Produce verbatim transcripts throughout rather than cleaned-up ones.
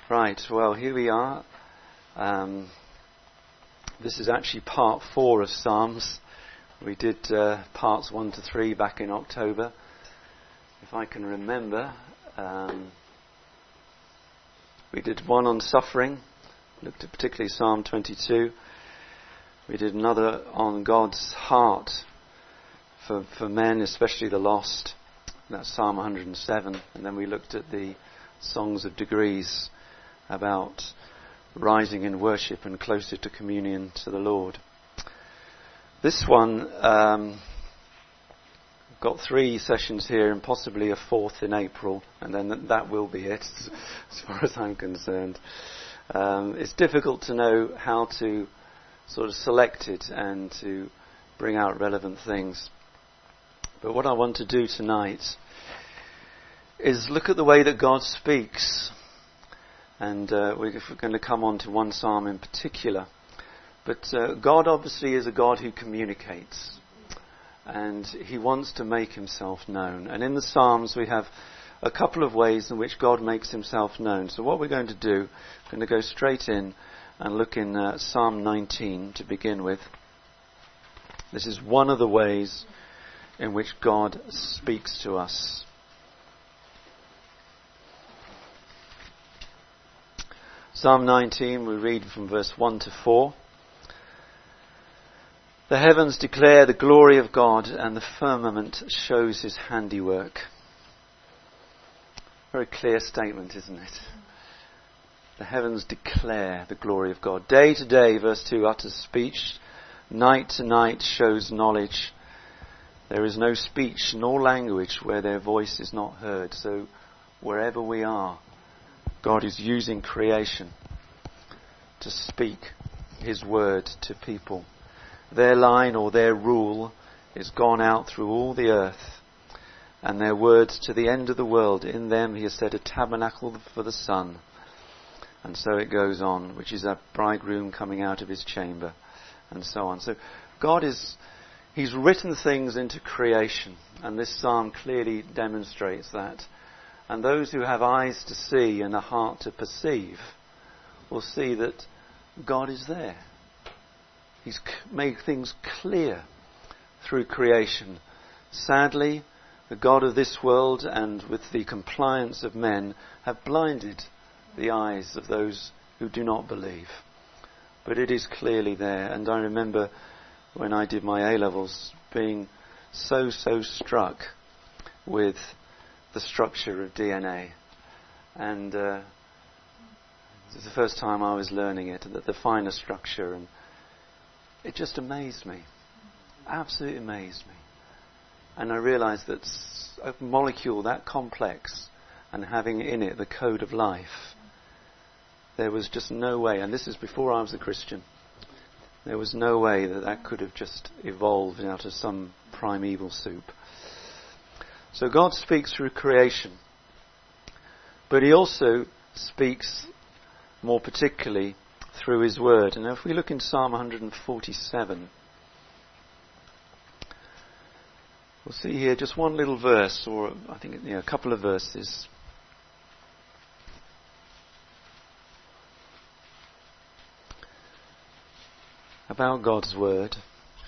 Right, well, here we are. Um, this is actually part four of Psalms. We did uh, parts one to three back in October. If I can remember, um, we did one on suffering, looked at particularly Psalm twenty-two. We did another on God's heart for, for men, especially the lost. That's Psalm one hundred seven. And then we looked at the Songs of Degrees, about rising in worship and closer to communion to the Lord. This one, um, got three sessions here and possibly a fourth in April, and then that will be it, as far as I'm concerned. Um, it's difficult to know how to sort of select it and to bring out relevant things. But what I want to do tonight is look at the way that God speaks. And uh, we're going to come on to one psalm in particular. But uh, God obviously is a God who communicates. And he wants to make himself known. And in the Psalms we have a couple of ways in which God makes himself known. So what we're going to do, we're going to go straight in and look in uh, Psalm nineteen to begin with. This is one of the ways in which God speaks to us. Psalm nineteen, we read from verse one to four. The heavens declare the glory of God, and the firmament shows his handiwork. Very clear statement, isn't it? The heavens declare the glory of God. Day to day, verse two, utters speech. Night to night shows knowledge. There is no speech nor language where their voice is not heard. So wherever we are, God is using creation to speak his word to people. Their line or their rule is gone out through all the earth, and their words to the end of the world. In them he has set a tabernacle for the sun. And so it goes on, which is a bridegroom coming out of his chamber, and so on. So God is, he's written things into creation, and this psalm clearly demonstrates that. And those who have eyes to see and a heart to perceive will see that God is there. He's made things clear through creation. Sadly, the God of this world and with the compliance of men have blinded the eyes of those who do not believe. But it is clearly there. And I remember when I did my A-levels being so, so struck with the structure of D N A, and uh, this is the first time I was learning it, the, the finer structure, and it just amazed me, absolutely amazed me. And I realised that a molecule that complex and having in it the code of life, there was just no way, and this is before I was a Christian, there was no way that that could have just evolved out of some primeval soup. So God speaks through creation, but he also speaks more particularly through his word. And if we look in Psalm one forty-seven, we'll see here just one little verse, or I think you know, a couple of verses. About God's word.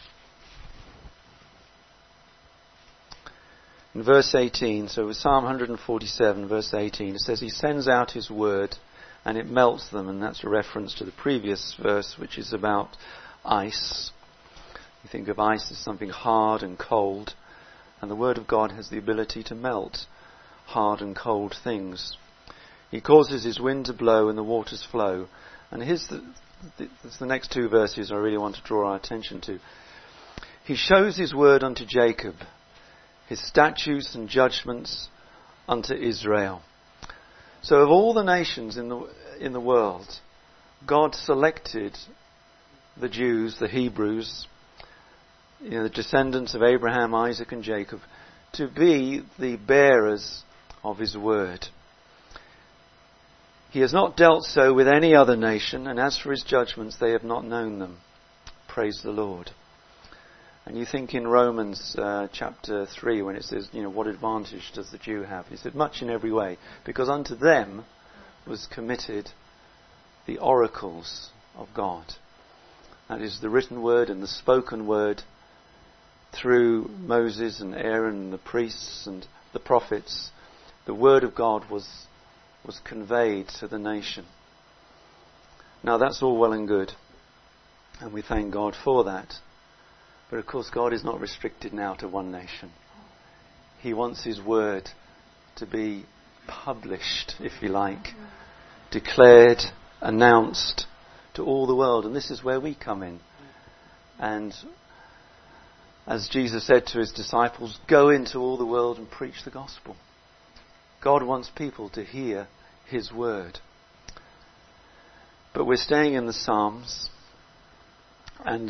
In verse eighteen, so with Psalm one forty-seven, verse eighteen, it says, he sends out his word and it melts them, and that's a reference to the previous verse, which is about ice. You think of ice as something hard and cold, and the word of God has the ability to melt hard and cold things. He causes his wind to blow and the waters flow. And here's the, the, the next two verses I really want to draw our attention to. He shows his word unto Jacob, his statutes and judgments unto Israel. So of all the nations in the in the world, God selected the Jews, the Hebrews, you know, the descendants of Abraham, Isaac and Jacob, to be the bearers of his word. He has not dealt so with any other nation, and as for his judgments, they have not known them. Praise the Lord. And you think in Romans uh, chapter three, when it says, you know, what advantage does the Jew have? He said, much in every way, because unto them was committed the oracles of God. That is the written word and the spoken word through Moses and Aaron and the priests and the prophets. The word of God was, was conveyed to the nation. Now that's all well and good, and we thank God for that. But of course God is not restricted now to one nation. He wants His word to be published, if you like, declared, announced to all the world. And this is where we come in. And as Jesus said to His disciples, go into all the world and preach the gospel. God wants people to hear His word. But we're staying in the Psalms, and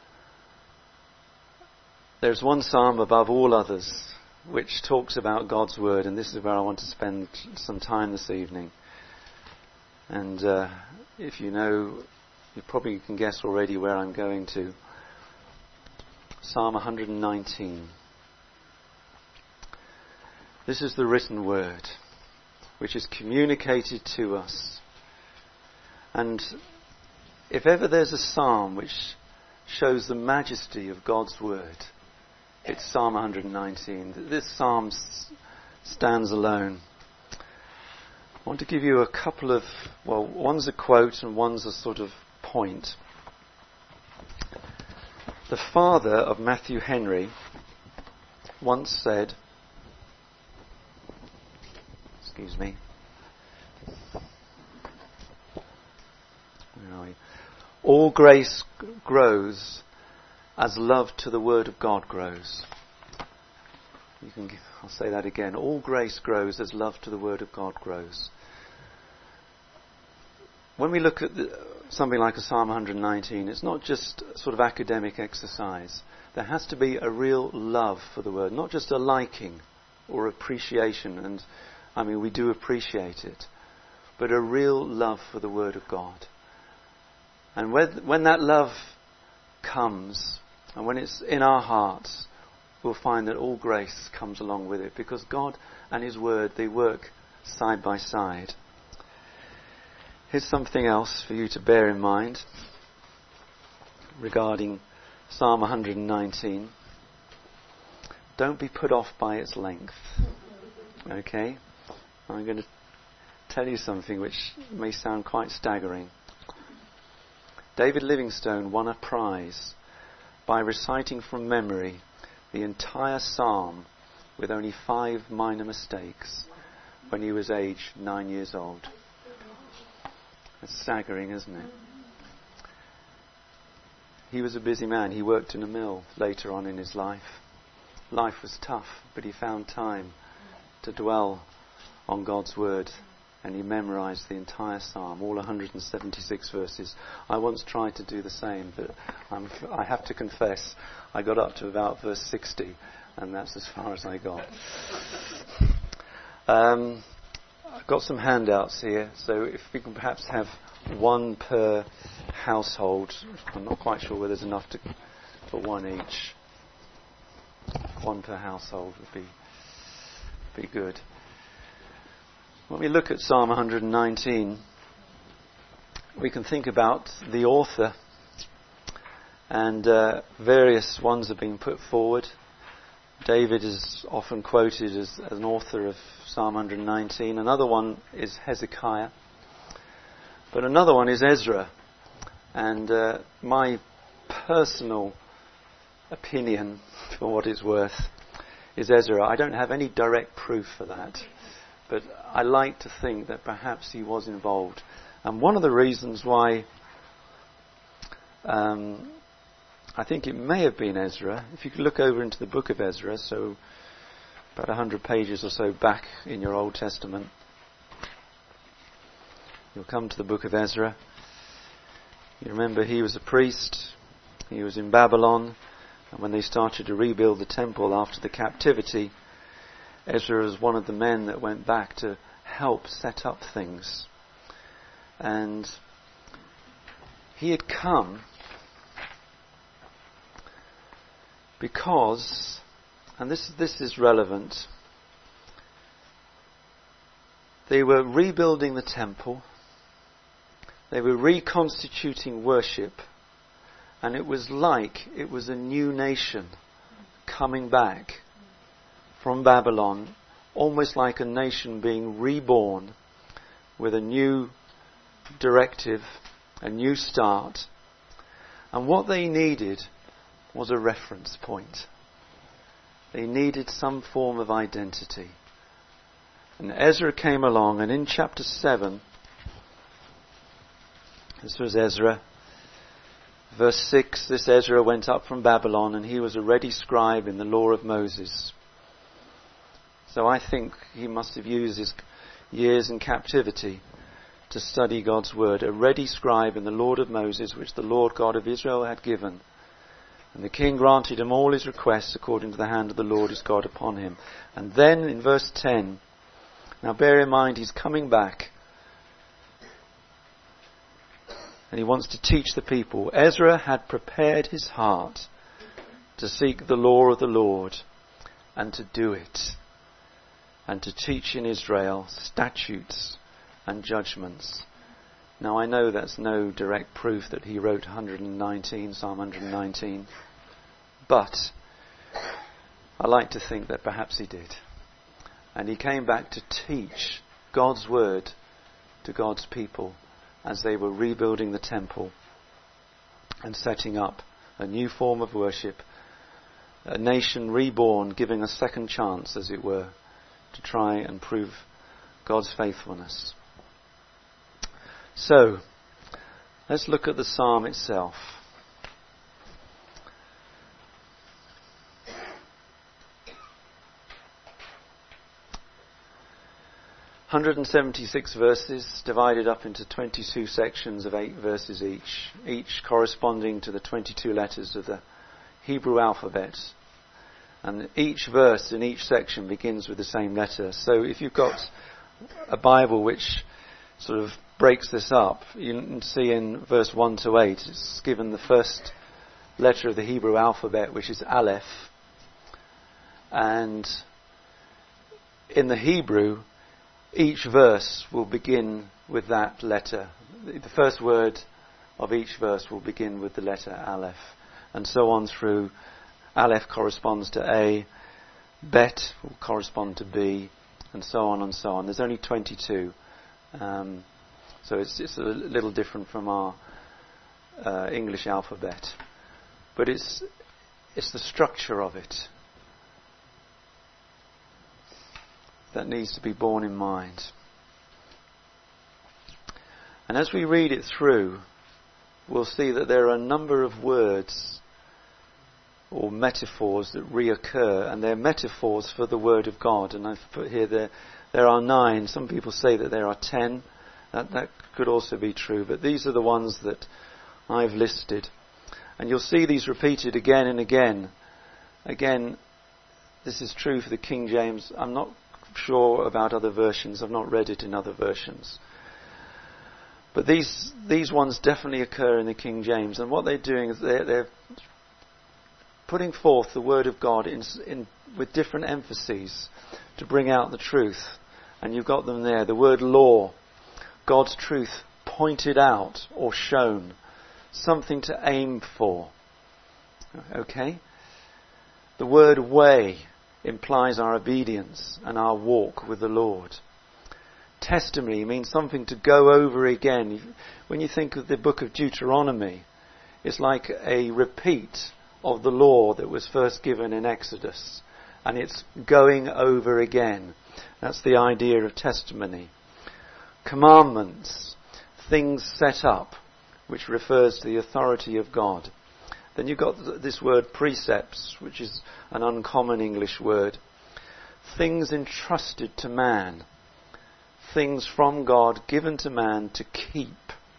there's one psalm above all others which talks about God's word, and this is where I want to spend some time this evening. And uh, if you know, you probably can guess already where I'm going to. Psalm one nineteen. This is the written word which is communicated to us. And if ever there's a psalm which shows the majesty of God's word, it's Psalm one nineteen. This psalm s- stands alone. I want to give you a couple of, well, one's a quote and one's a sort of point. The father of Matthew Henry once said, excuse me, where are we? All grace g- grows as love to the word of God grows. You can, g- I'll say that again. All grace grows as love to the word of God grows. When we look at the, something like a Psalm one nineteen, it's not just a sort of academic exercise. There has to be a real love for the word, not just a liking or appreciation. And I mean, we do appreciate it, but a real love for the word of God. And when, when that love comes, and when it's in our hearts, we'll find that all grace comes along with it, because God and His word, they work side by side. Here's something else for you to bear in mind regarding Psalm one nineteen. Don't be put off by its length. Okay? I'm going to tell you something which may sound quite staggering. David Livingstone won a prize by reciting from memory the entire psalm with only five minor mistakes when he was aged nine years old. That's staggering, isn't it? He was a busy man. He worked in a mill later on in his life. Life was tough, but he found time to dwell on God's word, and he memorized the entire psalm, all one hundred seventy-six verses. I once tried to do the same, but I'm, I have to confess, I got up to about verse sixty, and that's as far as I got. Um, I've got some handouts here, so if we can perhaps have one per household. I'm not quite sure whether there's enough to, for one each. One per household would be be good. When we look at Psalm one nineteen, we can think about the author, and uh, various ones have been put forward. David is often quoted as, as an author of Psalm one nineteen. Another one is Hezekiah. But another one is Ezra. And uh, my personal opinion, for what it's worth, is Ezra. I don't have any direct proof for that. But I like to think that perhaps he was involved. And one of the reasons why um, I think it may have been Ezra, if you could look over into the book of Ezra, so about a hundred pages or so back in your Old Testament, you'll come to the book of Ezra. You remember he was a priest, he was in Babylon, and when they started to rebuild the temple after the captivity, Ezra was one of the men that went back to help set up things. And he had come because, and this this is relevant, They were rebuilding the temple. They were reconstituting worship. And it was like it was a new nation coming back from Babylon, almost like a nation being reborn with a new directive, a new start. And what they needed was a reference point. They needed some form of identity. And Ezra came along, and in chapter seven, this was Ezra, verse six, this Ezra went up from Babylon, and he was a ready scribe in the law of Moses. So I think he must have used his years in captivity to study God's word, a ready scribe in the law of Moses, which the Lord God of Israel had given. And the king granted him all his requests according to the hand of the Lord his God upon him. And then in verse ten, now bear in mind he's coming back and he wants to teach the people. Ezra had prepared his heart to seek the law of the Lord and to do it, and to teach in Israel statutes and judgments. Now I know that's no direct proof that he wrote one hundred nineteen, Psalm one hundred nineteen, but I like to think that perhaps he did. And he came back to teach God's word to God's people as they were rebuilding the temple and setting up a new form of worship, a nation reborn, giving a second chance, as it were, to try and prove God's faithfulness. So, let's look at the psalm itself. one hundred seventy-six verses divided up into twenty-two sections of eight verses each, each corresponding to the twenty-two letters of the Hebrew alphabet. And each verse in each section begins with the same letter. So if you've got a Bible which sort of breaks this up, you can see in verse one to eight, it's given the first letter of the Hebrew alphabet, which is Aleph. And in the Hebrew, each verse will begin with that letter. The first word of each verse will begin with the letter Aleph. And so on through. Aleph corresponds to A, Bet will correspond to B, and so on and so on. There's only twenty-two. Um, so it's, it's a little different from our uh, English alphabet. But it's it's the structure of it that needs to be borne in mind. And as we read it through, we'll see that there are a number of words or metaphors that reoccur, and they're metaphors for the Word of God. And I've put here there there are nine. Some people say that there are ten. That, that could also be true, but these are the ones that I've listed. And you'll see these repeated again and again. Again, this is true for the King James. I'm not sure about other versions. I've not read it in other versions. But these these ones definitely occur in the King James. And what they're doing is they're, they're putting forth the Word of God in, in, with different emphases to bring out the truth. And you've got them there. The word law, God's truth pointed out or shown. Something to aim for. Okay? The word way implies our obedience and our walk with the Lord. Testimony means something to go over again. When you think of the book of Deuteronomy, it's like a repeat of the law that was first given in Exodus. And it's going over again. That's the idea of testimony. Commandments, things set up, which refers to the authority of God. Then you've got this word precepts, which is an uncommon English word. Things entrusted to man. Things from God given to man to keep.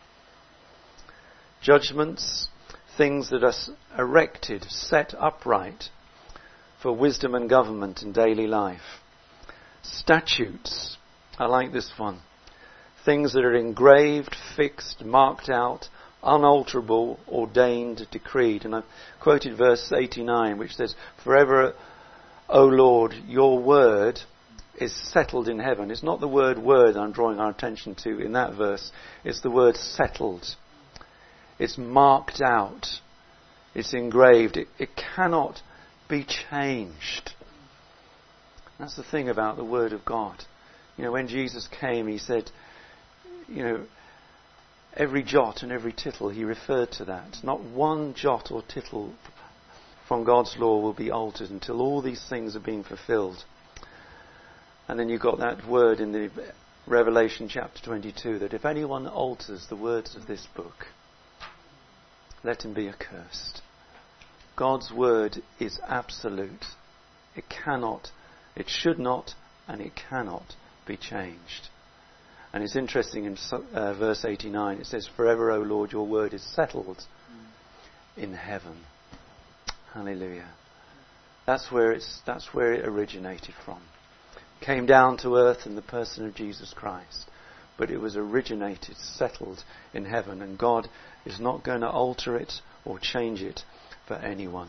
Judgments, things that are erected, set upright for wisdom and government in daily life. Statutes, I like this one. Things that are engraved, fixed, marked out, unalterable, ordained, decreed. And I've quoted verse eighty-nine, which says, "Forever, O Lord, your word is settled in heaven. It's not the word word I'm drawing our attention to in that verse. It's the word settled. It's marked out. It's engraved. It, it cannot be changed. That's the thing about the Word of God. You know, when Jesus came, he said, you know, every jot and every tittle, he referred to that. Not one jot or tittle from God's law will be altered until all these things are being fulfilled. And then you've got that word in the Revelation chapter twenty-two, that if anyone alters the words of this book, let him be accursed. God's word is absolute. It cannot, it should not, and it cannot be changed. And it's interesting in uh, verse eighty-nine, it says, "Forever, O Lord, your word is settled in heaven." Hallelujah. That's where it's, that's where it originated from. Came down to earth in the person of Jesus Christ. But it was originated, settled in heaven. And God is not going to alter it or change it for anyone.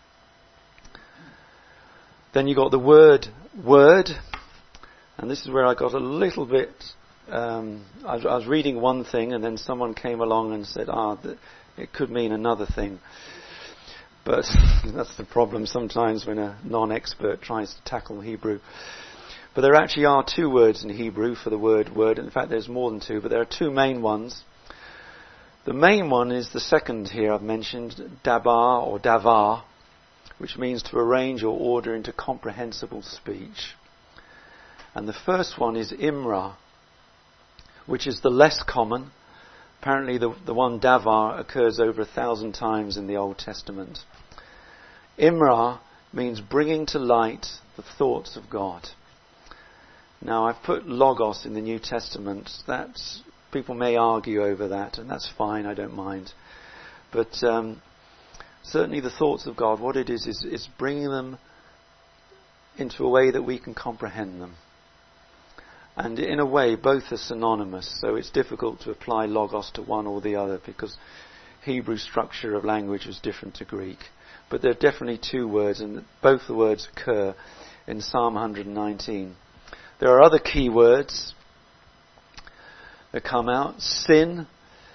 Then you got the word, word. And this is where I got a little bit... Um, I, I was reading one thing and then someone came along and said, ah, th- it could mean another thing. But that's the problem sometimes when a non-expert tries to tackle Hebrew. But there actually are two words in Hebrew for the word word. In fact, there's more than two, but there are two main ones. The main one is the second here I've mentioned, dabar or davar, which means to arrange or order into comprehensible speech. And the first one is imra, which is the less common. Apparently the, the one davar occurs over a thousand times in the Old Testament. Imra means bringing to light the thoughts of God. Now, I've put logos in the New Testament. That's, people may argue over that, and that's fine, I don't mind. But um, certainly the thoughts of God, what it is, is, is bringing them into a way that we can comprehend them. And in a way, both are synonymous, so it's difficult to apply logos to one or the other, because Hebrew structure of language was different to Greek. But there are definitely two words, and both the words occur in Psalm one nineteen. There are other key words that come out. Sin,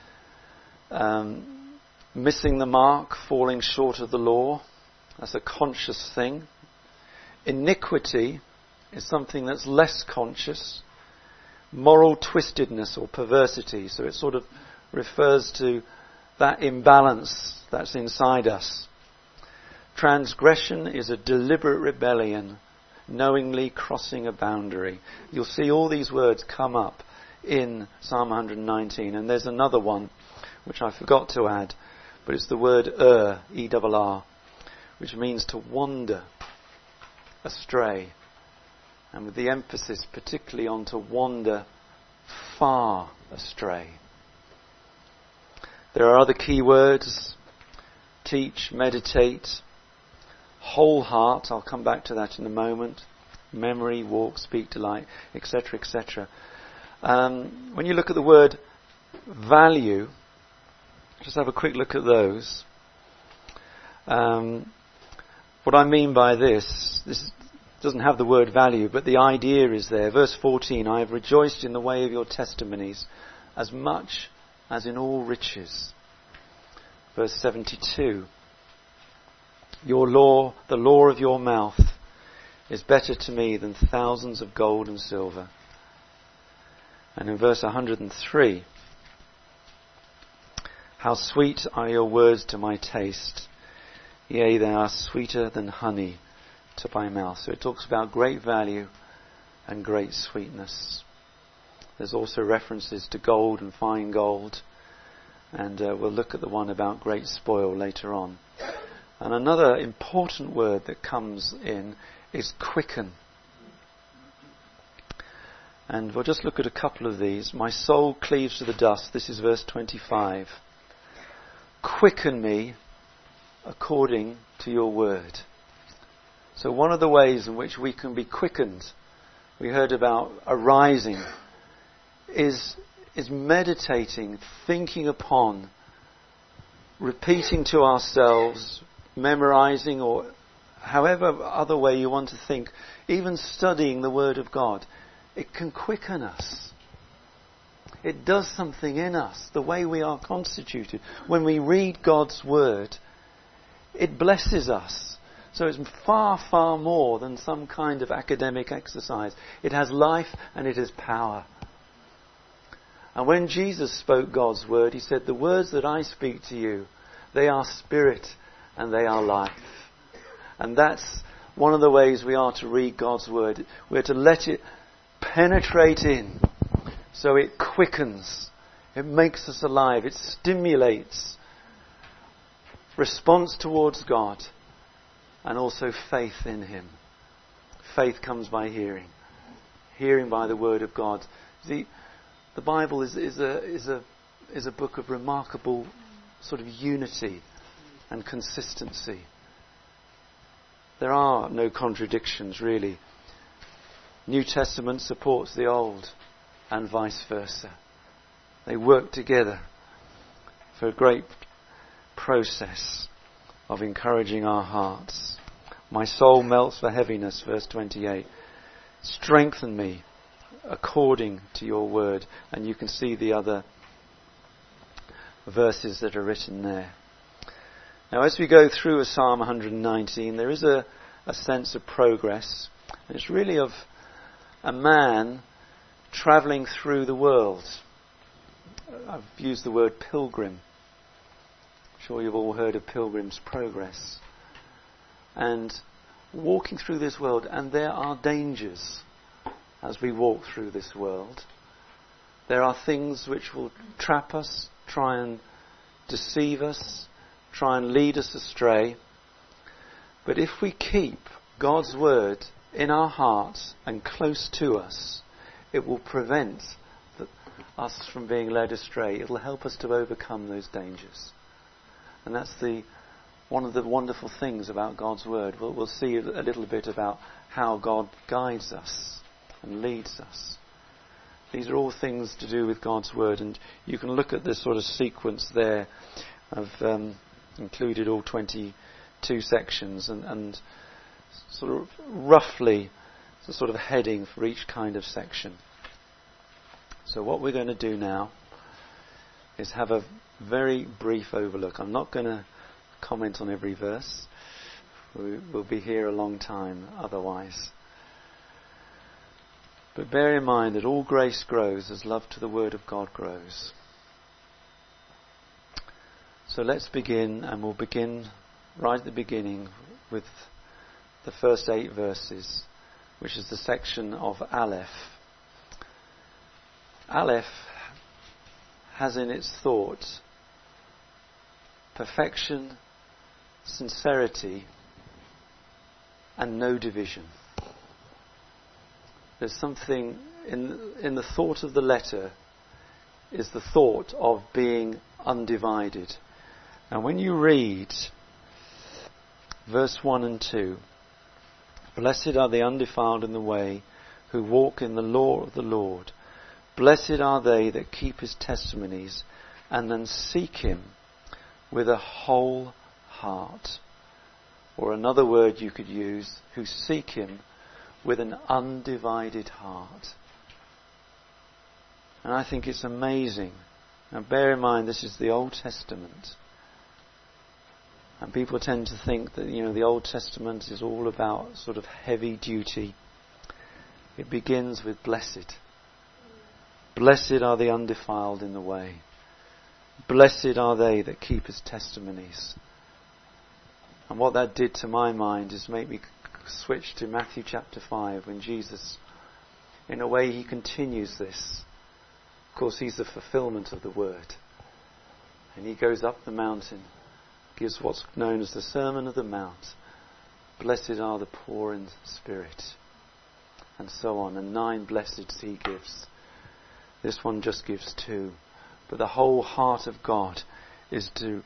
um, missing the mark, falling short of the law. That's a conscious thing. Iniquity is something that's less conscious. Moral twistedness or perversity. So it sort of refers to that imbalance that's inside us. Transgression is a deliberate rebellion, knowingly crossing a boundary. You'll see all these words come up in Psalm one nineteen. And there's another one, which I forgot to add, but it's the word er, E R R, which means to wander astray. And with the emphasis particularly on to wander far astray. There are other key words: teach, meditate, whole heart. I'll come back to that in a moment. Memory, walk, speak, delight, et cetera, et cetera. Um, when you look at the word value, just have a quick look at those. Um, what I mean by this, this doesn't have the word value, but the idea is there. Verse fourteen, I have rejoiced in the way of your testimonies as much as in all riches. Verse seventy-two, your law, the law of your mouth is better to me than thousands of gold and silver. And in verse one hundred three, how sweet are your words to my taste. Yea, they are sweeter than honey to my mouth. So it talks about great value and great sweetness. There's also references to gold and fine gold. And uh, we'll look at the one about great spoil later on. And another important word that comes in is quicken. And we'll just look at a couple of these. My soul cleaves to the dust. This is verse twenty-five. Quicken me according to your word. So one of the ways in which we can be quickened, we heard about arising, is, is meditating, thinking upon, repeating to ourselves, memorizing, or however other way you want to think, even studying the Word of God, it can quicken us. It does something in us, the way we are constituted. When we read God's Word, it blesses us. So it's far, far more than some kind of academic exercise. It has life and it has power. And when Jesus spoke God's Word, He said, the words that I speak to you, they are spirit and they are life. And that's one of the ways we are to read God's Word. We're to let it penetrate in. So it quickens. It makes us alive. It stimulates response towards God and also faith in Him. Faith comes by hearing. Hearing by the Word of God. See, the Bible is, is a is a is a book of remarkable sort of unity and consistency. There are no contradictions, really. New Testament supports the Old and vice versa. They work together for a great process of encouraging our hearts. My soul melts for heaviness, verse twenty-eight. Strengthen me according to your word. And you can see the other verses that are written there. Now, as we go through a Psalm one nineteen, there is a, a sense of progress. And it's really of a man travelling through the world. I've used the word pilgrim. I'm sure you've all heard of Pilgrim's Progress. And walking through this world, and there are dangers as we walk through this world. There are things which will trap us, try and deceive us, try and lead us astray. But if we keep God's word in our hearts and close to us, it will prevent the, us from being led astray. It will help us to overcome those dangers. And that's the one of the wonderful things about God's word. We'll, we'll see a little bit about how God guides us and leads us. These are all things to do with God's word, and you can look at this sort of sequence there. I've um, included all twenty-two sections and, and sort of roughly the sort of heading for each kind of section. So what we're going to do now is have a very brief overlook. I'm not going to comment on every verse. We, we'll be here a long time otherwise. But bear in mind that all grace grows as love to the Word of God grows. So let's begin, and we'll begin right at the beginning with the first eight verses, which is the section of Aleph. Aleph has in its thought perfection, sincerity, and no division. There's something in in the thought of the letter is the thought of being undivided. And when you read verse one and two, blessed are the undefiled in the way, who walk in the law of the Lord. Blessed are they that keep his testimonies and then seek him with a whole heart. Or another word you could use, who seek him with an undivided heart. And I think it's amazing. Now bear in mind, this is the Old Testament. And people tend to think that, you know, the Old Testament is all about sort of heavy duty. It begins with blessed. Blessed are the undefiled in the way. Blessed are they that keep his testimonies. And what that did to my mind is make me switch to Matthew chapter five, when Jesus, in a way, he continues this. Of course, he's the fulfillment of the word. And he goes up the mountain, gives what's known as the Sermon of the Mount. Blessed are the poor in spirit. And so on. And nine blesseds he gives. This one just gives two. But the whole heart of God is to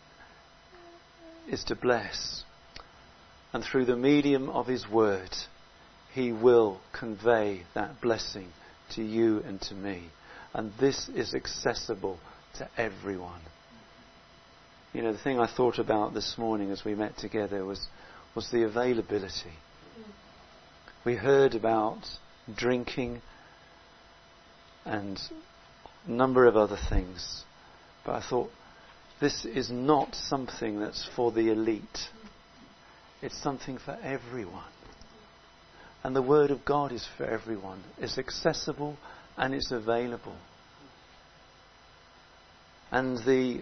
is to bless. And through the medium of his word, he will convey that blessing to you and to me. And this is accessible to everyone. You know, the thing I thought about this morning as we met together was, was the availability. We heard about drinking and a number of other things. But I thought, this is not something that's for the elite. It's something for everyone. And the Word of God is for everyone. It's accessible and it's available. And the,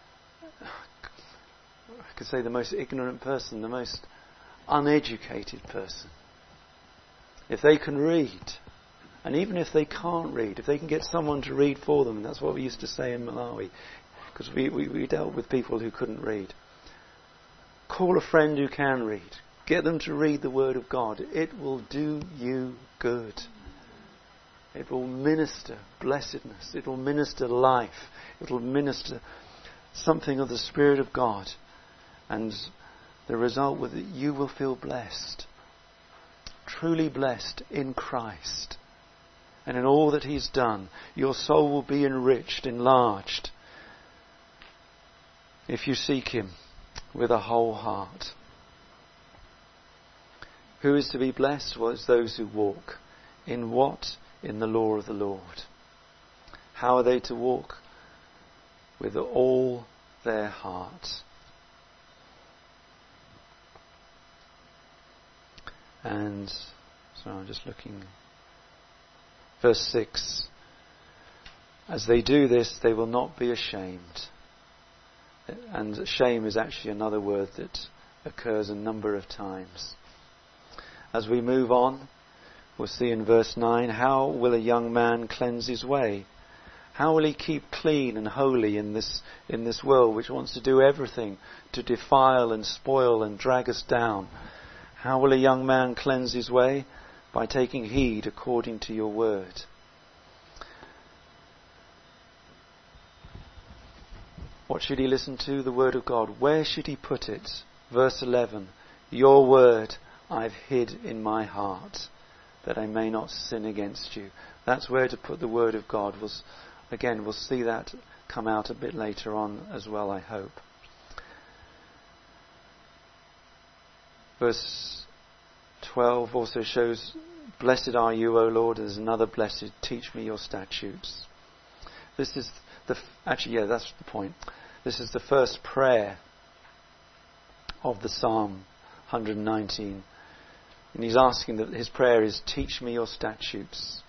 I could say the most ignorant person, the most uneducated person, if they can read, and even if they can't read, if they can get someone to read for them, and that's what we used to say in Malawi, because we, we, we dealt with people who couldn't read. Call a friend who can read. Get them to read the Word of God. It will do you good. It will minister blessedness. It will minister life. It will minister something of the Spirit of God. And the result with it, you will feel blessed. Truly blessed in Christ. And in all that He's done, your soul will be enriched, enlarged, if you seek Him with a whole heart. Who is to be blessed? Well, it's those who walk. In what? In the law of the Lord. How are they to walk? With all their heart. And, so I'm just looking. Verse six. As they do this, they will not be ashamed. And shame is actually another word that occurs a number of times. As we move on, we'll see in verse nine, how will a young man cleanse his way? How will he keep clean and holy in this in this world which wants to do everything to defile and spoil and drag us down? How will a young man cleanse his way? By taking heed according to your word. What should he listen to? The word of God. Where should he put it? Verse eleven. Your word I've hid in my heart, that I may not sin against you. That's where to put the word of God. We'll, again, we'll see that come out a bit later on as well, I hope. Verse twelve also shows, blessed are you, O Lord. There's another blessed, teach me your statutes. This is the, actually, yeah, that's the point. This is the first prayer of the Psalm one nineteen. And he's asking that his prayer is, teach me your statutes.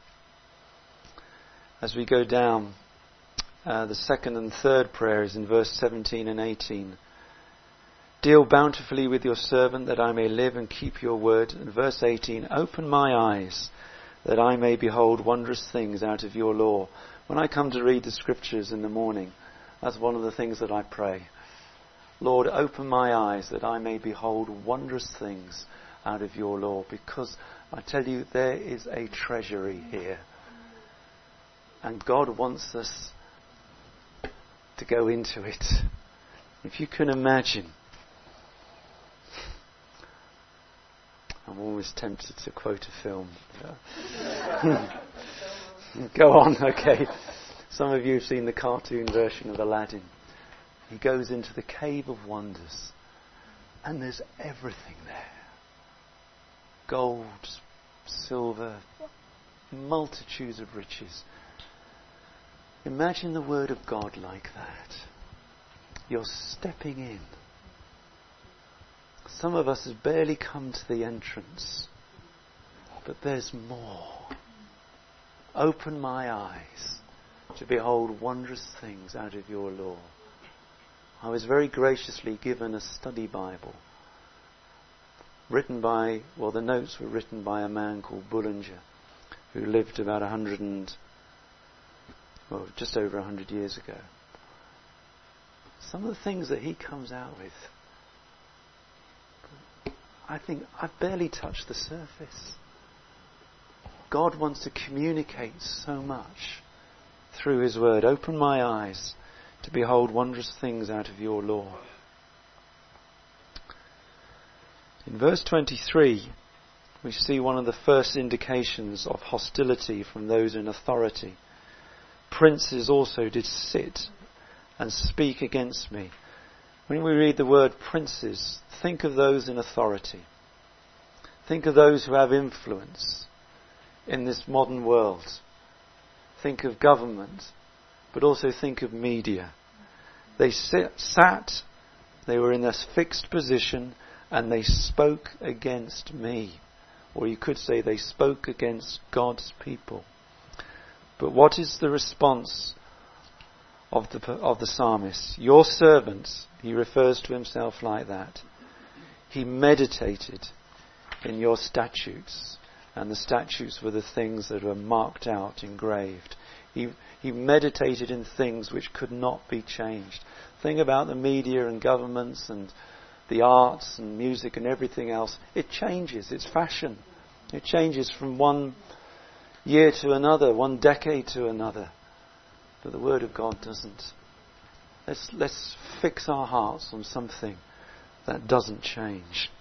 As we go down, uh, the second and third prayer is in verse seventeen and eighteen. Deal bountifully with your servant that I may live and keep your word. And verse eighteen, open my eyes that I may behold wondrous things out of your law. When I come to read the scriptures in the morning, that's one of the things that I pray. Lord, open my eyes that I may behold wondrous things out of your law, because I tell you there is a treasury here, and God wants us to go into it. If you can imagine, I'm always tempted to quote a film. Go on, okay. Some of you have seen the cartoon version of Aladdin. He goes into the cave of wonders, and there's everything there. Gold, silver, multitudes of riches. Imagine the word of God like that. You're stepping in. Some of us have barely come to the entrance, but there's more. Open my eyes to behold wondrous things out of your law. I was very graciously given a study Bible written by, well, the notes were written by a man called Bullinger, who lived about a hundred and, well, just over a hundred years ago. Some of the things that he comes out with, I think I've barely touched the surface. God wants to communicate so much through His Word. Open my eyes to behold wondrous things out of your law. In verse twenty-three, we see one of the first indications of hostility from those in authority. Princes also did sit and speak against me. When we read the word princes, think of those in authority. Think of those who have influence in this modern world. Think of government, but also think of media. They sit, sat, they were in a fixed position, and they spoke against me. Or you could say they spoke against God's people. But what is the response of the of the psalmist? Your servant, he refers to himself like that. He meditated in your statutes, and the statutes were the things that were marked out, engraved. He he meditated in things which could not be changed. Think about the media and governments and the arts and music and everything else. It changes. It's fashion. It changes from one year to another, one decade to another. But the Word of God doesn't. Let's let's fix our hearts on something that doesn't change.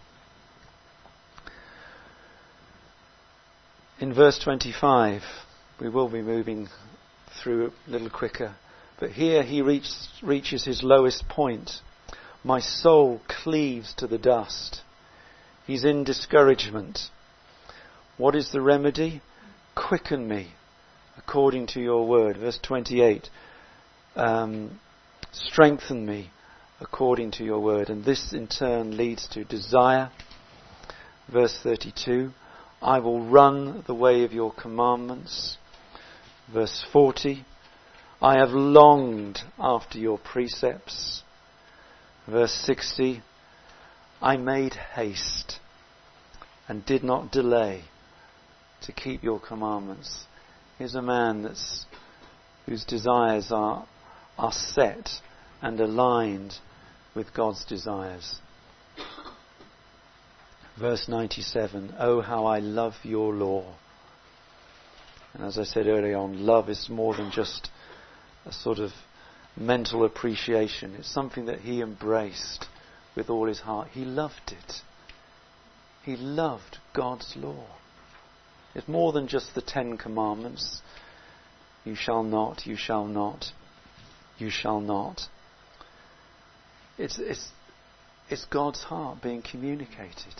In verse twenty-five, we will be moving through a little quicker, but here he reach, reaches his lowest point. My soul cleaves to the dust. He's in discouragement. What is the remedy? Quicken me according to your word. Verse twenty-eight. Um, strengthen me according to your word. And this in turn leads to desire. Verse thirty-two. I will run the way of your commandments. Verse forty. I have longed after your precepts. Verse sixty. I made haste and did not delay to keep your commandments. Here's a man that's whose desires are are set and aligned with God's desires. Verse ninety-seven. Oh, how I love your law. And as I said earlier on, love is more than just a sort of mental appreciation. It's something that he embraced with all his heart. He loved it. He loved God's law. It's more than just the Ten Commandments. You shall not, you shall not, you shall not. It's, it's, it's God's heart being communicated.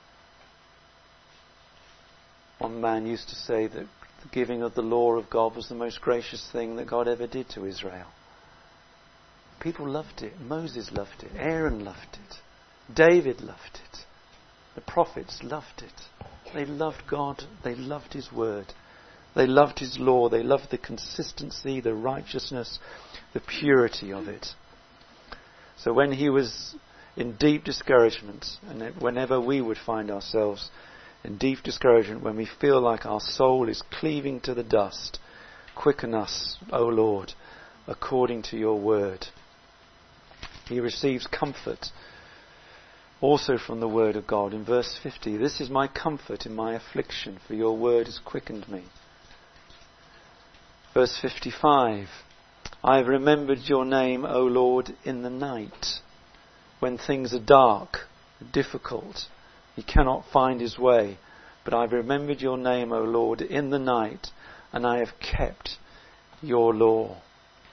One man used to say that the giving of the law of God was the most gracious thing that God ever did to Israel. People loved it. Moses loved it. Aaron loved it. David loved it. The prophets loved it. They loved God. They loved His word. They loved His law. They loved the consistency, the righteousness, the purity of it. So when he was in deep discouragement, and whenever we would find ourselves in deep discouragement, when we feel like our soul is cleaving to the dust, quicken us, O Lord, according to your word. He receives comfort also from the word of God. In verse fifty, this is my comfort in my affliction, for your word has quickened me. Verse fifty-five, I have remembered your name, O Lord, in the night, when things are dark, difficult, he cannot find his way. But I've remembered your name, O Lord, in the night, and I have kept your law.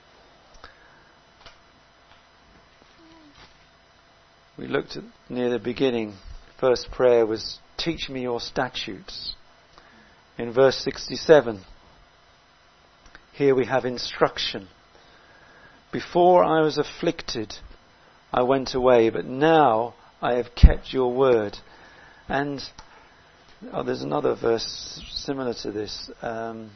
We looked at near the beginning. First prayer was, teach me your statutes. In verse sixty-seven, here we have instruction. Before I was afflicted, I went away, but now I have kept your word. And oh, there's another verse similar to this. Um,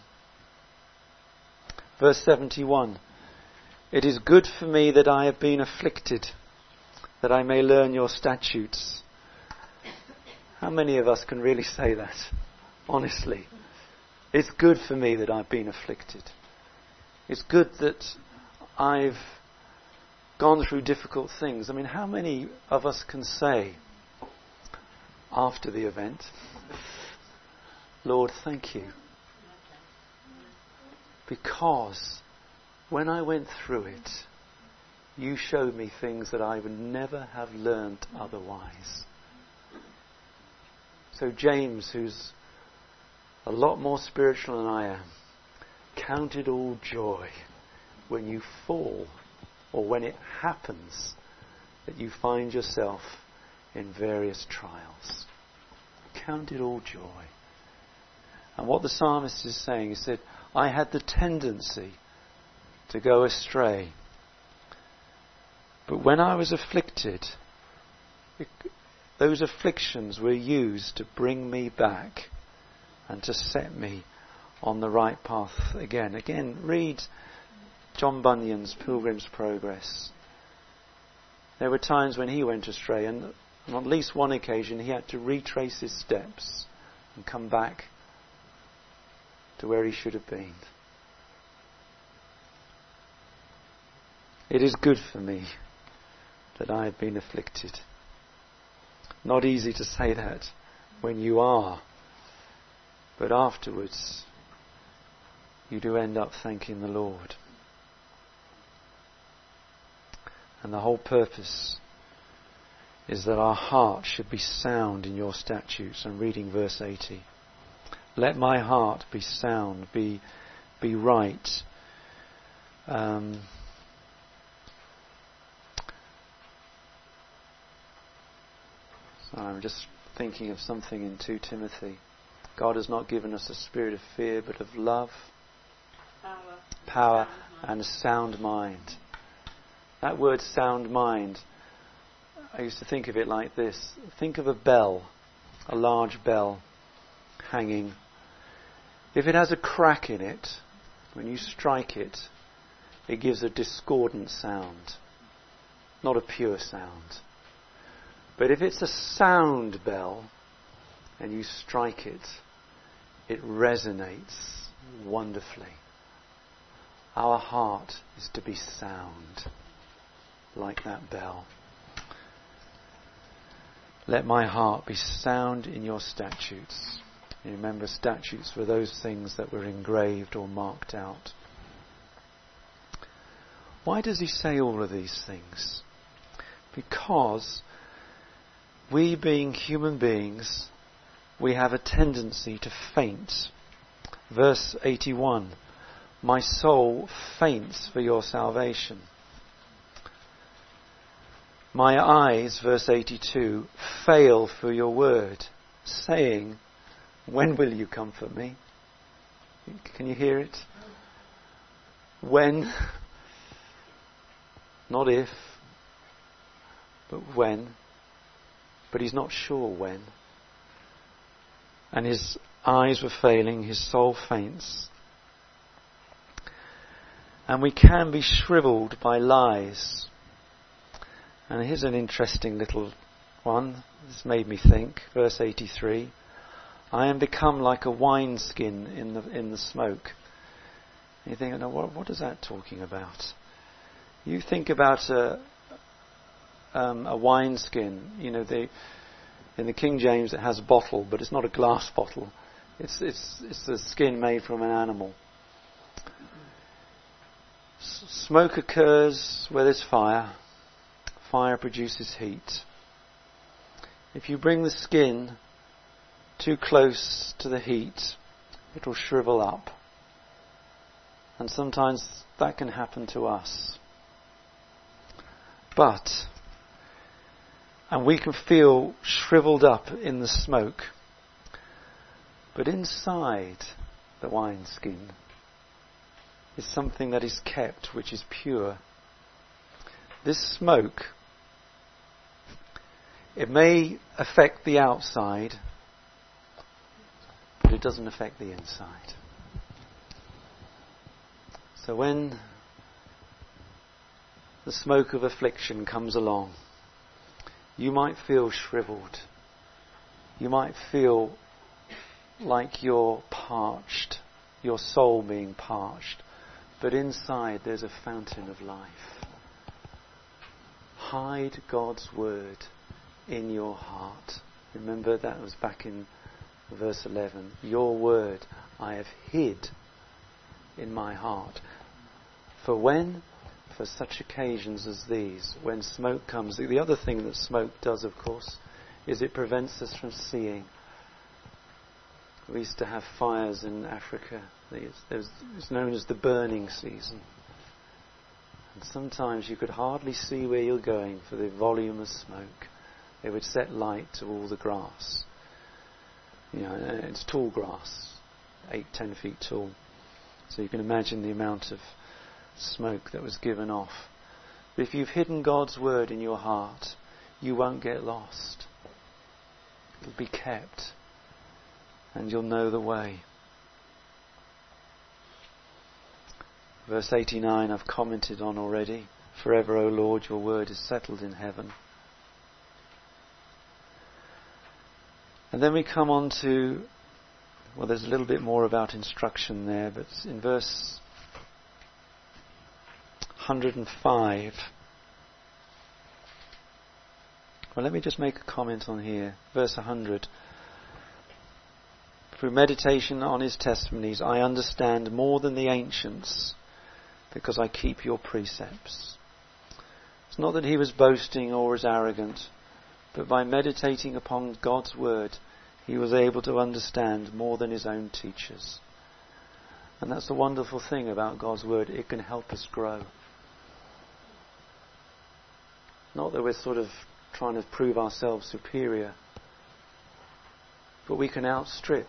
verse seventy-one. It is good for me that I have been afflicted, that I may learn your statutes. How many of us can really say that? Honestly. It's good for me that I've been afflicted. It's good that I've gone through difficult things. I mean, how many of us can say after the event, Lord, thank you, because when I went through it, you showed me things that I would never have learnt otherwise. So James, who's a lot more spiritual than I am, count it all joy when you fall, or when it happens that you find yourself in various trials. count it all joy. And what the psalmist is saying, he said, I had the tendency to go astray. But when I was afflicted, it, those afflictions were used to bring me back and to set me on the right path again. Again, read John Bunyan's Pilgrim's Progress. There were times when he went astray, and on at least one occasion he had to retrace his steps and come back to where he should have been. It is good for me that I have been afflicted. Not easy to say that when you are, but afterwards you do end up thanking the Lord. And the whole purpose is that our heart should be sound in your statutes. I'm reading verse eighty. Let my heart be sound, be be right. Um, so I'm just thinking of something in Second Timothy. God has not given us a spirit of fear, but of love, power, power and a sound mind. That word sound mind, I used to think of it like this. Think of a bell, a large bell hanging. If it has a crack in it, when you strike it, it gives a discordant sound, not a pure sound. But if it's a sound bell and you strike it, it resonates wonderfully. Our heart is to be sound, like that bell. Let my heart be sound in your statutes. You remember, statutes were those things that were engraved or marked out. Why does he say all of these things? Because we, being human beings, we have a tendency to faint. Verse eighty-one, my soul faints for your salvation. My eyes, verse eighty-two, fail for your word, saying, when will you comfort me? Can you hear it? When, not if, but when. But he's not sure when. And his eyes were failing, his soul faints. And we can be shriveled by lies. And here's an interesting little one. This made me think. Verse eighty-three. I am become like a wineskin in the in the smoke. And you think, no, what, what is that talking about? You think about a, um, a wineskin. You know, they, in the King James it has a bottle, but it's not a glass bottle. It's it's it's the skin made from an animal. S- smoke occurs where there's fire. Fire produces heat. If you bring the skin too close to the heat, it will shrivel up. And sometimes that can happen to us. But, and we can feel shriveled up in the smoke. But inside the wineskin is something that is kept, which is pure. This smoke, it may affect the outside, but it doesn't affect the inside. So when the smoke of affliction comes along, you might feel shriveled. You might feel like you're parched, your soul being parched. But inside there's a fountain of life. Hide God's word in your heart. Remember, that was back in verse eleven. Your word I have hid in my heart. For when? For such occasions as these, when smoke comes. The other thing that smoke does, of course, is it prevents us from seeing. We used to have fires in Africa. It's known as the burning season. And sometimes you could hardly see where you're going for the volume of smoke. They would set light to all the grass. You know, it's tall grass, eight, ten feet tall. So you can imagine the amount of smoke that was given off. But if you've hidden God's word in your heart, you won't get lost. It'll be kept, and you'll know the way. Verse eighty-nine I've commented on already. Forever, O Lord, your word is settled in heaven. And then we come on to, well, there's a little bit more about instruction there, but in verse one hundred five, well, let me just make a comment on here. Verse one hundred. Through meditation on his testimonies, I understand more than the ancients, because I keep your precepts. It's not that he was boasting or was arrogant, but by meditating upon God's word, he was able to understand more than his own teachers. And that's the wonderful thing about God's word. It can help us grow. Not that we're sort of trying to prove ourselves superior, but we can outstrip,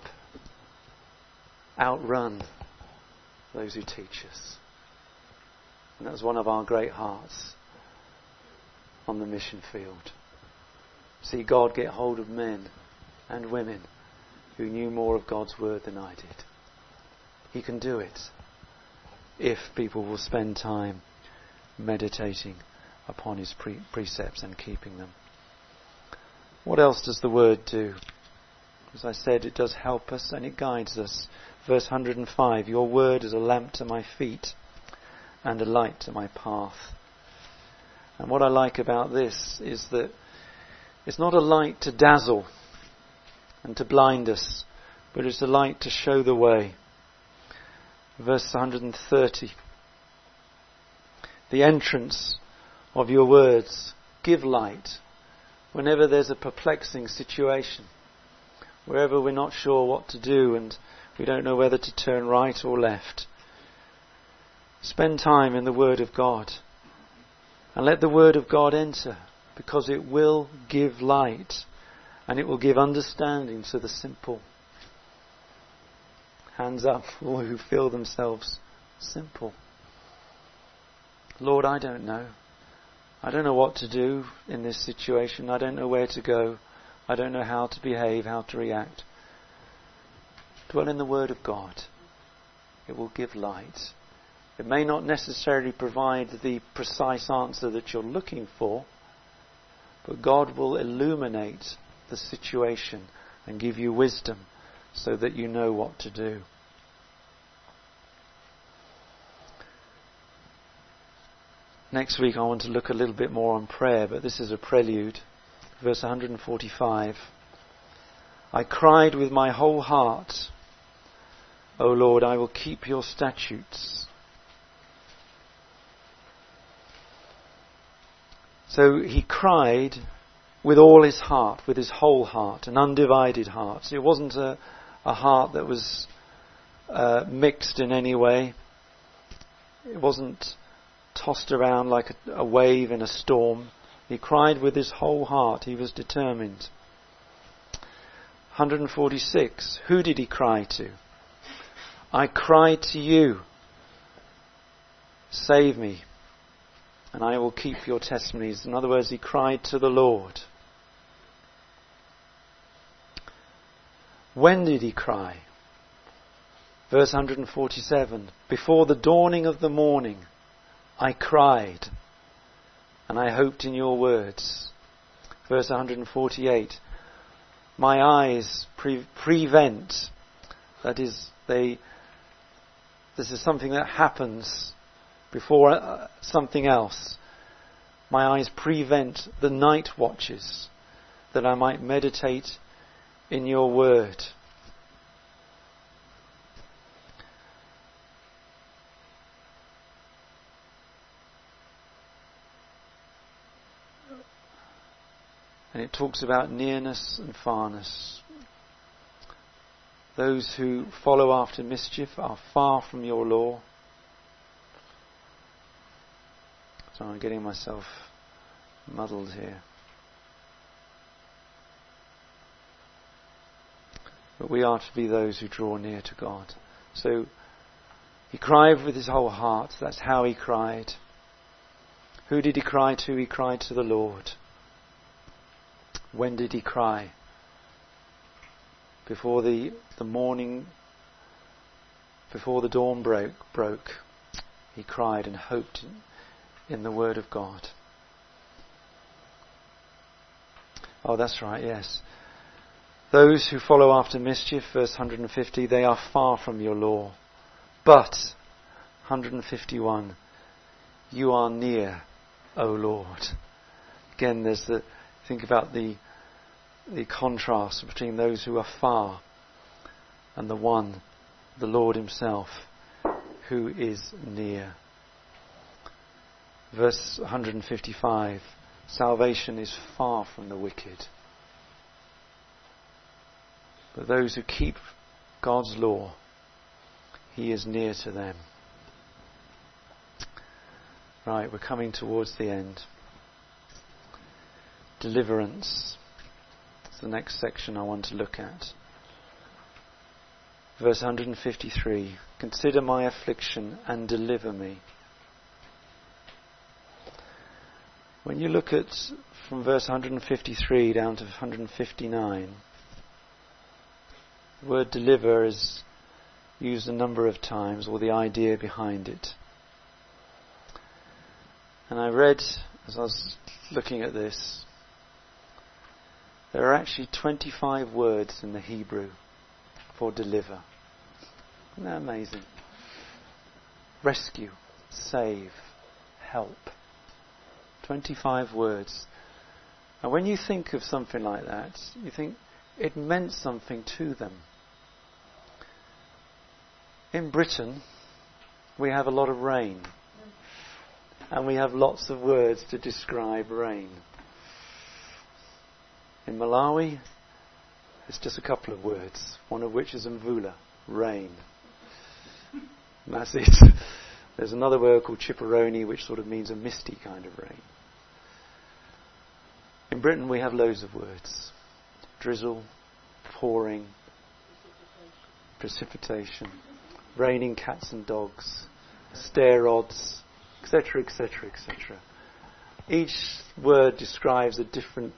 outrun those who teach us. And that was one of our great hearts on the mission field. See God get hold of men and women who knew more of God's word than I did. He can do it if people will spend time meditating upon his pre- precepts and keeping them. What else does the word do? As I said, it does help us and it guides us. Verse one hundred five, your word is a lamp to my feet and a light to my path. And what I like about this is that it's not a light to dazzle and to blind us, but it's a light to show the way. Verse one hundred thirty. The entrance of your words give light whenever there's a perplexing situation, wherever we're not sure what to do and we don't know whether to turn right or left. Spend time in the Word of God and let the Word of God enter, because it will give light and it will give understanding to the simple. Hands up, all who feel themselves simple. Lord, I don't know. I don't know what to do in this situation. I don't know where to go. I don't know how to behave, how to react. Dwell in the Word of God. It will give light. It may not necessarily provide the precise answer that you're looking for, but God will illuminate the situation and give you wisdom so that you know what to do. Next week I want to look a little bit more on prayer, but this is a prelude. Verse one hundred forty-five. I cried with my whole heart, O Lord, I will keep your statutes. So he cried with all his heart, with his whole heart, an undivided heart. So it wasn't a, a heart that was uh, mixed in any way. It wasn't tossed around like a, a wave in a storm. He cried with his whole heart. He was determined. one hundred forty-six. Who did he cry to? I cried to you. Save me, and I will keep your testimonies. In other words, he cried to the Lord. When did he cry? Verse one hundred forty-seven. Before the dawning of the morning, I cried, and I hoped in your words. Verse one hundred forty-eight. My eyes pre- prevent, that is, they. This is something that happens before uh, something else. My eyes prevent the night watches, that I might meditate in your word. And it talks about nearness and farness. Those who follow after mischief are far from your law. So I'm getting myself muddled here. but we are to be those who draw near to God. So he cried with his whole heart. That's how he cried. Who did he cry to? He cried to the Lord. When did he cry? Before the, the morning, before the dawn broke, broke, he cried and hoped in, in the word of God. Oh, that's right, yes. Those who follow after mischief, verse one hundred fifty, they are far from your law. But, one hundred fifty-one, you are near, O Lord. Again, there's the, think about the the contrast between those who are far and the one, the Lord himself, who is near. Verse one hundred fifty-five, salvation is far from the wicked, but those who keep God's law, he is near to them. Right, we're coming towards the end. Deliverance. That's the next section I want to look at. Verse one hundred fifty-three. Consider my affliction and deliver me. When you look at from verse one hundred fifty-three down to one hundred fifty-nine, the word deliver is used a number of times, or the idea behind it. And I read, as I was looking at this, there are actually twenty-five words in the Hebrew for deliver. Isn't that amazing? Rescue, save, help. twenty-five words. And when you think of something like that, you think it meant something to them. In Britain, we have a lot of rain. And we have lots of words to describe rain. In Malawi, it's just a couple of words, one of which is mvula, rain. And that's it. There's another word called chipperoni, which sort of means a misty kind of rain. In Britain, we have loads of words. Drizzle, pouring, precipitation, raining cats and dogs, stair rods, et cetera, et cetera, et cetera. Each word describes a different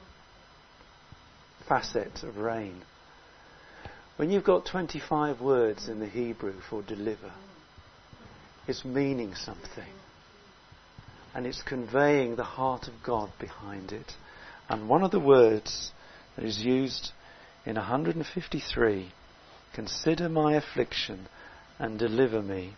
facet of rain. When you've got twenty-five words in the Hebrew for deliver, it's meaning something. And it's conveying the heart of God behind it. And one of the words that is used in one hundred fifty-three, consider my affliction and deliver me,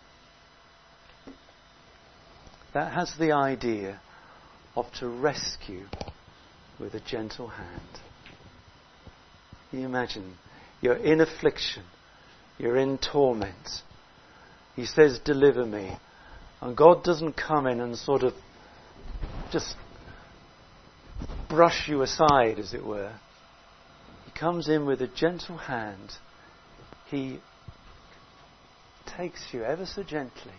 that has the idea of to rescue with a gentle hand. Can you imagine? You're in affliction. You're in torment. He says, deliver me. And God doesn't come in and sort of just brush you aside, as it were. He comes in with a gentle hand. He takes you ever so gently,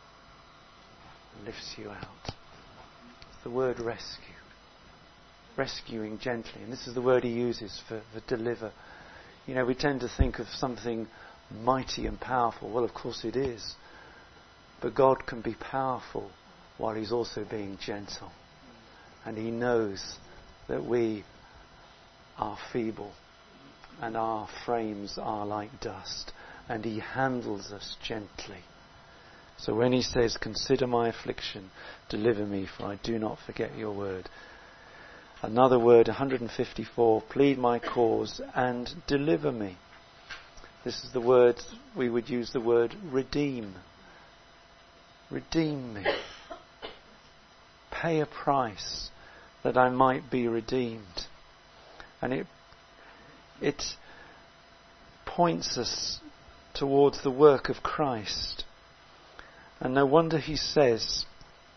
lifts you out. It's the word rescue. Rescuing gently. And this is the word he uses for, for deliver. You know, we tend to think of something mighty and powerful. Well, of course it is. But God can be powerful while he's also being gentle. And he knows that we are feeble and our frames are like dust. And he handles us gently. So when he says, consider my affliction, deliver me, for I do not forget your word. Another word, one hundred fifty-four, plead my cause and deliver me. This is the word, we would use the word redeem. Redeem me. Pay a price that I might be redeemed. And it it points us towards the work of Christ. And no wonder he says,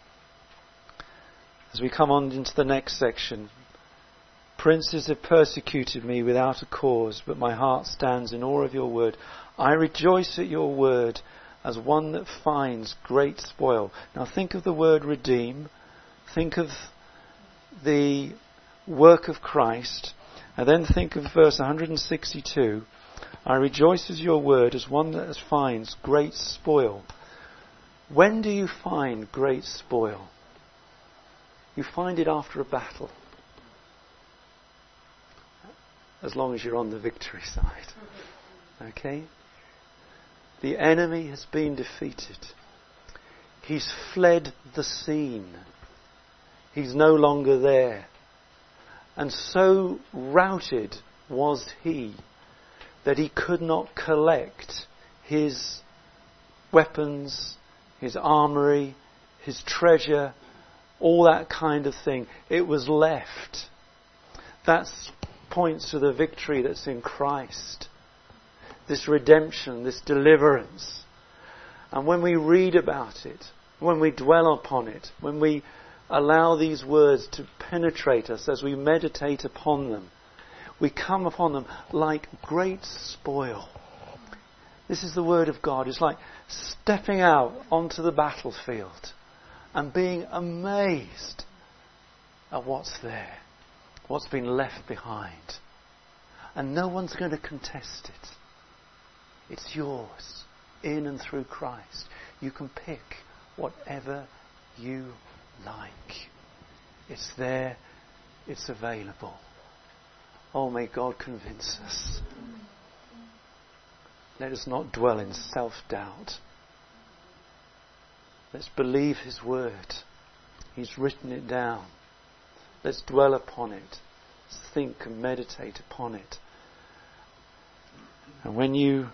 as we come on into the next section, princes have persecuted me without a cause, but my heart stands in awe of your word. I rejoice at your word as one that finds great spoil. Now think of the word redeem. Think of the work of Christ. And then think of verse one hundred sixty-two. I rejoice as your word, as one that finds great spoil. When do you find great spoil? You find it after a battle. As long as you're on the victory side. Okay? The enemy has been defeated. He's fled the scene. He's no longer there. And so routed was he that he could not collect his weapons, his armoury, his treasure, all that kind of thing. It was left. That points to the victory that's in Christ. This redemption, this deliverance. And when we read about it, when we dwell upon it, when we allow these words to penetrate us as we meditate upon them, we come upon them like great spoil. This is the word of God. It's like stepping out onto the battlefield and being amazed at what's there, what's been left behind. And no one's going to contest it. It's yours, in and through Christ. You can pick whatever you like. It's there, it's available. Oh, may God convince us. Let us not dwell in self-doubt. Let's believe His word. He's written it down. Let's dwell upon it. Let's think and meditate upon it. And when you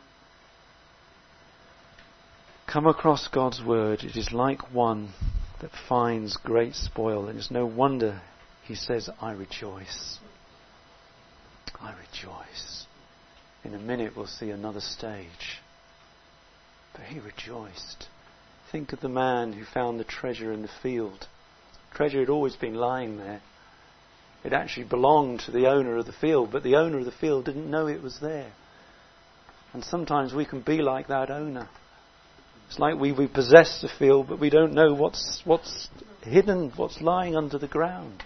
come across God's word, it is like one that finds great spoil. And it's no wonder He says, I rejoice. I rejoice. In a minute we'll see another stage. But he rejoiced. Think of the man who found the treasure in the field. Treasure had always been lying there. It actually belonged to the owner of the field, but the owner of the field didn't know it was there. And sometimes we can be like that owner. It's like we, we possess the field, but we don't know what's what's hidden, what's lying under the ground.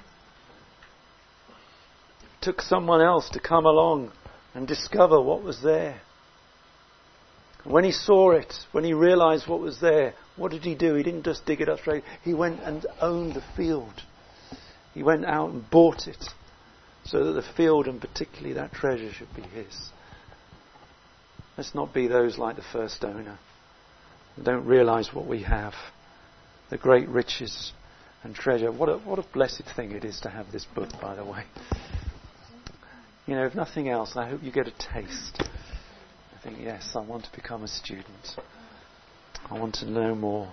It took someone else to come along and discover what was there. And when he saw it, when he realised what was there, what did he do? He didn't just dig it up straight. He went and owned the field. He went out and bought it so that the field and particularly that treasure should be his. Let's not be those like the first owner. We don't realise what we have. The great riches and treasure. What a, what a blessed thing it is to have this book, by the way. You know, if nothing else, I hope you get a taste. I think, yes, I want to become a student. I want to know more.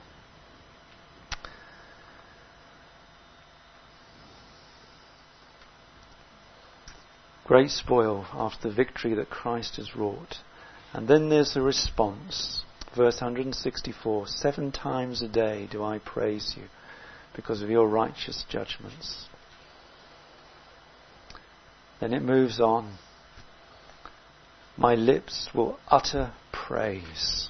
Great spoil after the victory that Christ has wrought. And then there's a response. Verse one hundred sixty-four, seven times a day do I praise you because of your righteous judgments. Then it moves on. My lips will utter praise.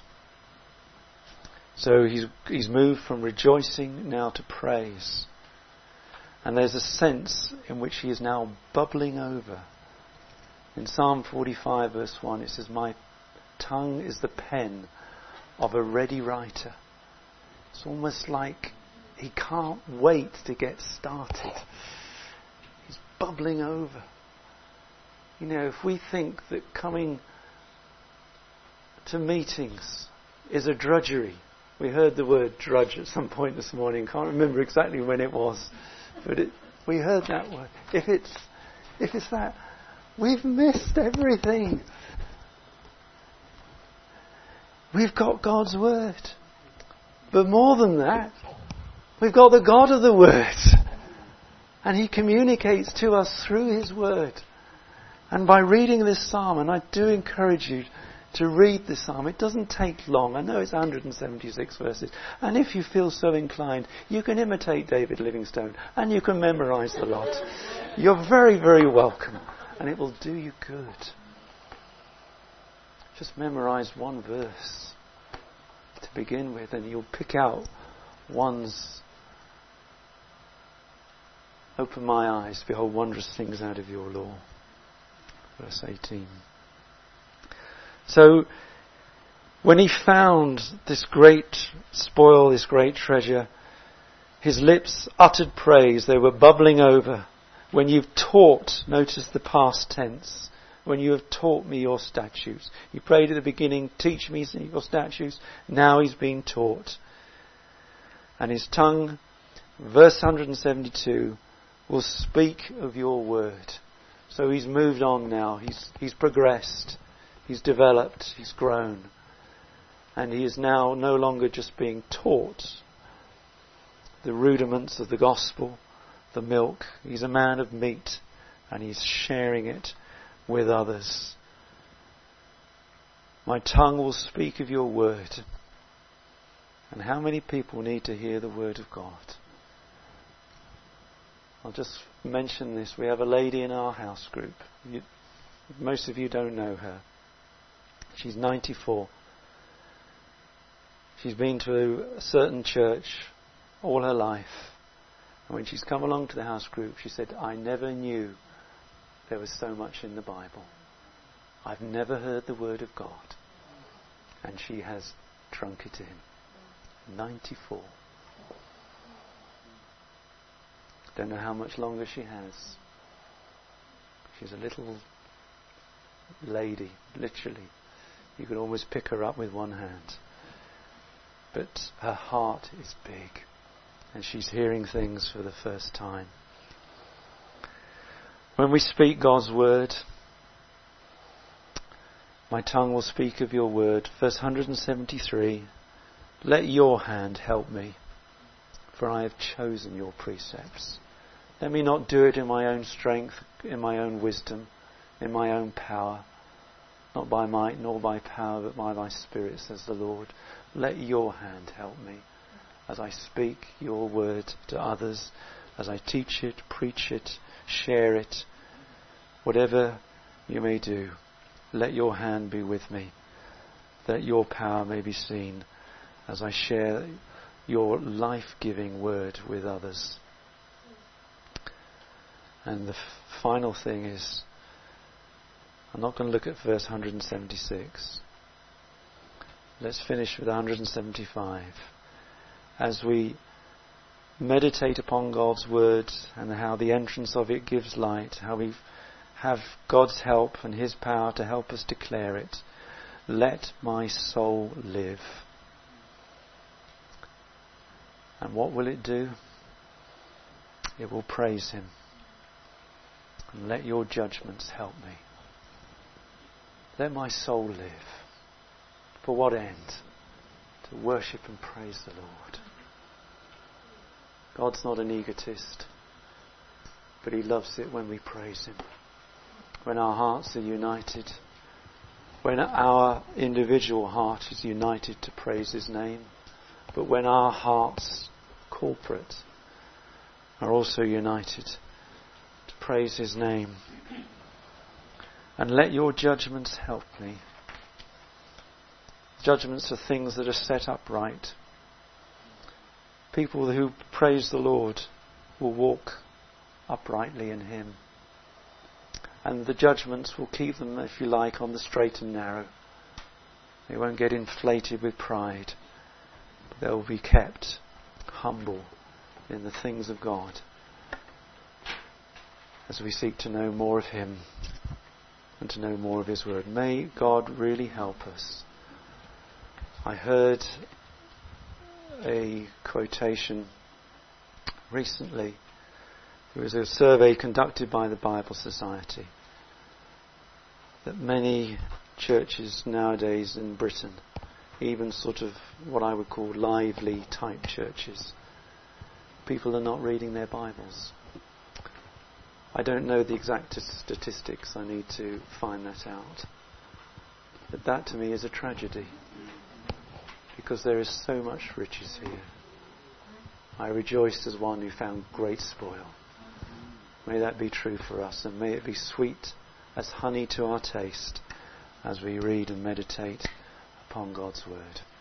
So he's, he's moved from rejoicing now to praise. And there's a sense in which he is now bubbling over. In Psalm forty-five verse one it says, my tongue is the pen of a ready writer. It's almost like he can't wait to get started. He's bubbling over. You know, if we think that coming to meetings is a drudgery. We heard the word drudge at some point this morning. Can't remember exactly when it was. But it, we heard that word. If it's, if it's that, we've missed everything. We've got God's word. But more than that, we've got the God of the word. And He communicates to us through His word. And by reading this psalm, and I do encourage you to read this psalm, it doesn't take long. I know it's one hundred seventy-six verses. And if you feel so inclined, you can imitate David Livingstone and you can memorise the lot. You're very, very welcome. And it will do you good. Just memorise one verse to begin with, and you'll pick out one's open my eyes, behold wondrous things out of your law. Verse eighteen. So when he found this great spoil, this great treasure, his lips uttered praise. They were bubbling over. When you've taught, notice the past tense, when you have taught me your statutes. He prayed at the beginning, teach me your statutes. Now he's being taught. And his tongue, verse one hundred seventy-two, will speak of your word. So he's moved on now. He's, he's progressed. He's developed. He's grown. And he is now no longer just being taught the rudiments of the gospel, the milk. He's a man of meat, and he's sharing it with others. My tongue will speak of your word. And how many people need to hear the word of God? I'll just mention this. We have a lady in our house group. You, most of you don't know her. She's ninety-four. She's been to a certain church all her life. And when she's come along to the house group, she said, I never knew there was so much in the Bible. I've never heard the word of God. And she has drunk it in. ninety-four. Don't know how much longer she has. She's a little lady, literally. You could almost pick her up with one hand. But her heart is big. And she's hearing things for the first time. When we speak God's word, my tongue will speak of your word. Verse one hundred seventy-three, let your hand help me, for I have chosen your precepts. Let me not do it in my own strength, in my own wisdom, in my own power. Not by might nor by power, but by my Spirit, says the Lord. Let your hand help me as I speak your word to others, as I teach it, preach it, share it. Whatever you may do, let your hand be with me, that your power may be seen as I share your life-giving word with others. And the f- final thing is, I'm not going to look at verse one hundred seventy-six. Let's finish with one hundred seventy-five. As we meditate upon God's word and how the entrance of it gives light, how we have God's help and His power to help us declare it. Let my soul live. And what will it do? It will praise Him. And let your judgments help me. Let my soul live. For what end? To worship and praise the Lord. God's not an egotist, but He loves it when we praise Him. When our hearts are united, when our individual heart is united to praise His name, but when our hearts, corporate, are also united to praise His name. And let your judgments help me. Judgments are things that are set up right. People who praise the Lord will walk uprightly in Him. And the judgments will keep them, if you like, on the straight and narrow. They won't get inflated with pride. But they will be kept humble in the things of God as we seek to know more of Him and to know more of His word. May God really help us. I heard a quotation recently. There was a survey conducted by the Bible Society that many churches nowadays in Britain, even sort of what I would call lively type churches, people are not reading their Bibles. I don't know the exact statistics. I need to find that out. But that to me is a tragedy, because there is so much riches here. I rejoiced as one who found great spoil. May that be true for us, and may it be sweet as honey to our taste as we read and meditate upon God's word.